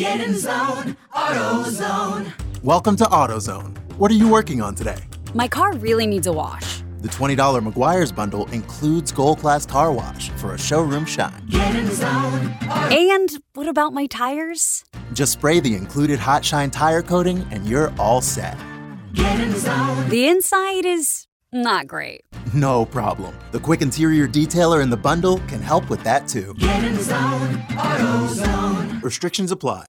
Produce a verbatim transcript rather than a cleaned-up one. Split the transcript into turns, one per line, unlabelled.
Get in zone, AutoZone.
Welcome to AutoZone. What are you working on today?
My car really needs a wash.
The twenty dollars Meguiar's bundle includes Gold Class Car Wash for a showroom shine.
Get in zone. Auto-
And what about my tires?
Just spray the included Hot Shine tire coating and you're all set.
Get in zone.
The inside is not great.
No problem. The quick interior detailer in the bundle can help with that too.
Get in zone, AutoZone.
Restrictions apply.